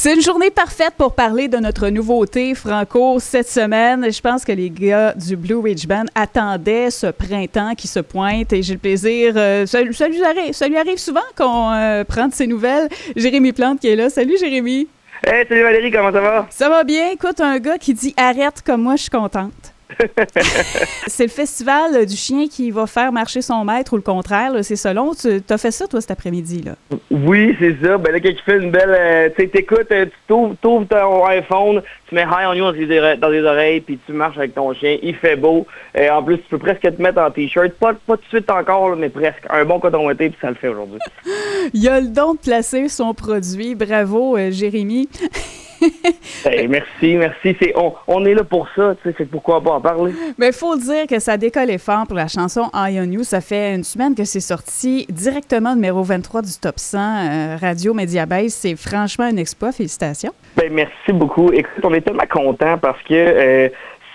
C'est une journée parfaite pour parler de notre nouveauté franco cette semaine. Je pense que les gars du Blue Ridge Band attendaient ce printemps qui se pointe et j'ai le plaisir, ça lui arrive souvent qu'on prend de ses nouvelles. Jérémy Plante qui est là. Salut Jérémy. Hey, salut Valérie, comment ça va? Ça va bien. Écoute, un gars qui dit arrête comme moi, je suis contente. C'est le festival du chien qui va faire marcher son maître ou le contraire, là, c'est selon. Tu as fait ça, toi, cet après-midi, là? Oui, c'est ça. Ben là, quand tu fais une belle... tu sais, t'écoutes, tu t'ouvres ton iPhone, tu mets High on You dans les oreilles, puis tu marches avec ton chien. Il fait beau. En plus, tu peux presque te mettre en T-shirt. Pas tout de suite encore, là, mais presque. Un bon coton ouaté, puis ça le fait aujourd'hui. Il a le don de placer son produit. Bravo, Jérémy. Hey, merci. On est là pour ça, tu sais, c'est pourquoi pas en parler. Mais il faut dire que ça décolle fort pour la chanson High on You. Ça fait une semaine que c'est sorti directement numéro 23 du Top 100 Radio Mediabase. C'est franchement un exploit. Félicitations. Ben, merci beaucoup. Écoute, on est tellement contents parce que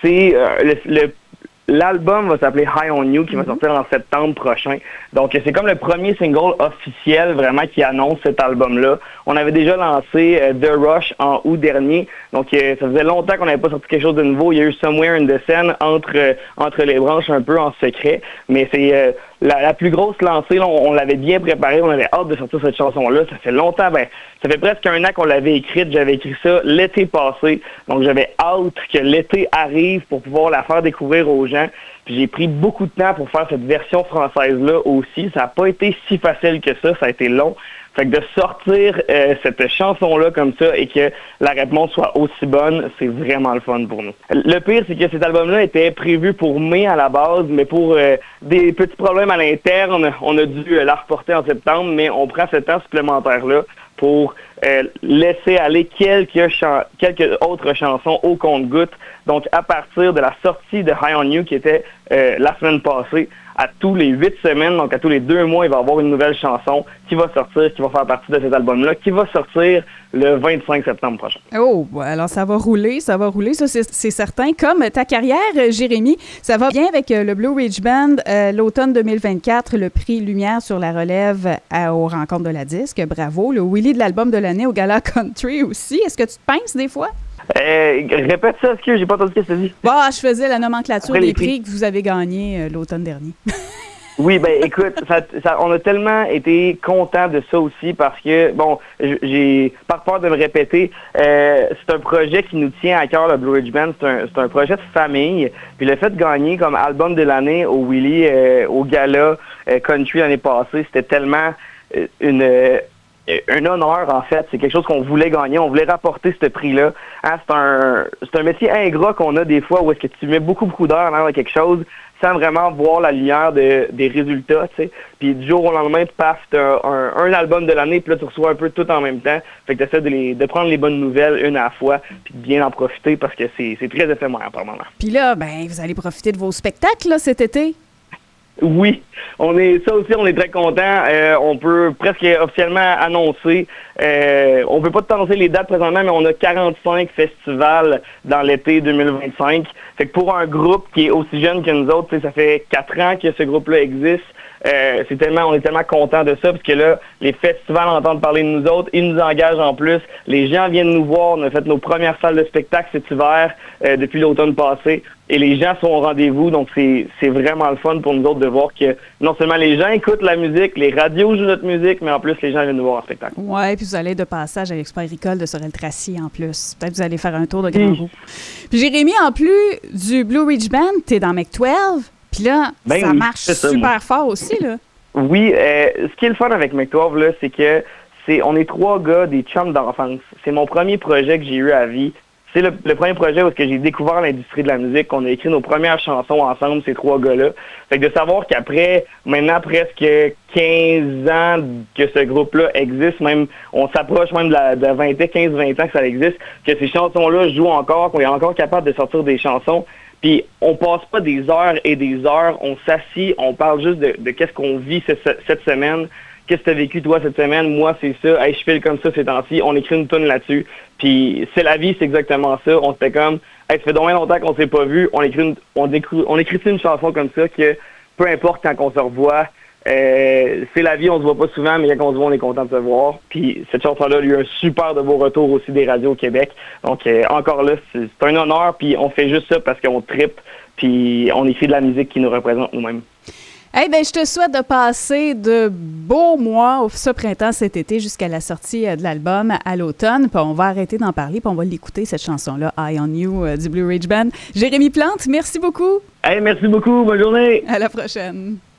l'album va s'appeler High on You, qui va sortir en septembre prochain. Donc, c'est comme le premier single officiel vraiment qui annonce cet album-là. On avait déjà lancé The Rush en août dernier. Donc, ça faisait longtemps qu'on n'avait pas sorti quelque chose de nouveau. Il y a eu Somewhere in the Sun entre les branches un peu en secret. Mais c'est la plus grosse lancée. Là, on l'avait bien préparée. On avait hâte de sortir cette chanson-là. Ça fait longtemps. Ben, ça fait presque un an qu'on l'avait écrite. J'avais écrit ça l'été passé. Donc, j'avais hâte que l'été arrive pour pouvoir la faire découvrir aux gens. Puis j'ai pris beaucoup de temps pour faire cette version française-là aussi. Ça n'a pas été si facile que ça. Ça a été long. Fait que de sortir cette chanson-là comme ça et que la réponse soit aussi bonne, c'est vraiment le fun pour nous. Le pire, c'est que cet album-là était prévu pour mai à la base, mais pour des petits problèmes à l'interne, on a dû la reporter en septembre, mais on prend ce temps supplémentaire-là pour laisser aller quelques autres chansons au compte-gouttes. Donc, à partir de la sortie de High on You, qui était la semaine passée, à tous les 8 semaines, donc à tous les 2 mois, il va y avoir une nouvelle chanson qui va sortir, qui va faire partie de cet album-là, qui va sortir le 25 septembre prochain. Oh, alors ça va rouler, ça c'est certain. Comme ta carrière, Jérémy, ça va bien avec le Blue Ridge Band, l'automne 2024, le prix Lumière sur la relève aux rencontres de la disque, bravo. Le Willy de l'album de l'année au Gala Country aussi. Est-ce que tu te pinces des fois? Répète ça, est-ce que j'ai pas entendu ce que tu as dit? Bah, je faisais la nomenclature des prix que vous avez gagnés l'automne dernier. Oui, ben écoute, on a tellement été contents de ça aussi parce que, bon, j'ai pas peur de me répéter, c'est un projet qui nous tient à cœur, le Blue Ridge Band, c'est un projet de famille, puis le fait de gagner comme album de l'année au Willy, au Gala Country l'année passée, c'était tellement un honneur, en fait. C'est quelque chose qu'on voulait gagner. On voulait rapporter ce prix-là. Hein, c'est un métier ingrat qu'on a des fois où est-ce que tu mets beaucoup d'heures dans quelque chose sans vraiment voir la lumière des résultats, tu sais. Puis du jour au lendemain, paf, t'as un album de l'année, puis là, tu reçois un peu tout en même temps. Fait que tu essaies de prendre les bonnes nouvelles une à la fois, puis de bien en profiter parce que c'est très éphémère par moment. Puis là, ben, vous allez profiter de vos spectacles, là, cet été? Oui, on est très contents. On peut presque officiellement annoncer. On peut pas annoncer les dates présentement, mais on a 45 festivals dans l'été 2025. Fait que pour un groupe qui est aussi jeune que nous autres, ça fait 4 ans que ce groupe-là existe. On est tellement contents de ça, parce que là, les festivals entendent parler de nous autres, ils nous engagent en plus. Les gens viennent nous voir. On a fait nos premières salles de spectacle cet hiver, depuis l'automne passé. Et les gens sont au rendez-vous, donc c'est vraiment le fun pour nous autres de voir que non seulement les gens écoutent la musique, les radios jouent notre musique, mais en plus les gens viennent nous voir en spectacle. Oui, puis vous allez de passage à l'Expo agricole de Sorel-Tracy en plus. Peut-être que vous allez faire un tour de Grand Roux. Puis Jérémy, en plus du Blue Ridge Band, t'es dans Mec-12, puis là, ça marche super fort aussi, là. Oui, ce qui est le fun avec Mec-12, là, c'est que on est 3 gars, des chums d'enfance. C'est mon premier projet que j'ai eu à vie. C'est le premier projet où j'ai découvert l'industrie de la musique, qu'on a écrit nos premières chansons ensemble, ces 3 gars-là. Fait que de savoir qu'après, maintenant presque 15 ans que ce groupe-là existe, même on s'approche même de 15-20 ans que ça existe, que ces chansons-là jouent encore, qu'on est encore capable de sortir des chansons. Puis on passe pas des heures et des heures, on s'assit, on parle juste de qu'est-ce qu'on vit cette semaine. Qu'est-ce que tu as vécu, toi, cette semaine? Moi, c'est ça. Hey, je file comme ça ces temps-ci. On écrit une toune là-dessus. Puis, c'est la vie, c'est exactement ça. On se fait comme, hey, ça fait donc bien longtemps qu'on s'est pas vu. On écrit une chanson comme ça que, peu importe quand on se revoit, C'est la vie, on se voit pas souvent, mais quand on se voit, on est content de se voir. Puis cette chanson-là a eu un super de beau retour aussi des radios au Québec. Donc encore là, c'est un honneur, puis on fait juste ça parce qu'on trippe, puis on écrit de la musique qui nous représente nous-mêmes. Eh bien, je te souhaite de passer de beaux mois, ce printemps, cet été, jusqu'à la sortie de l'album à l'automne. Puis on va arrêter d'en parler, puis on va l'écouter, cette chanson-là, Eye on You, du Blue Ridge Band. Jérémy Plante, merci beaucoup. Hey, merci beaucoup. Bonne journée. À la prochaine.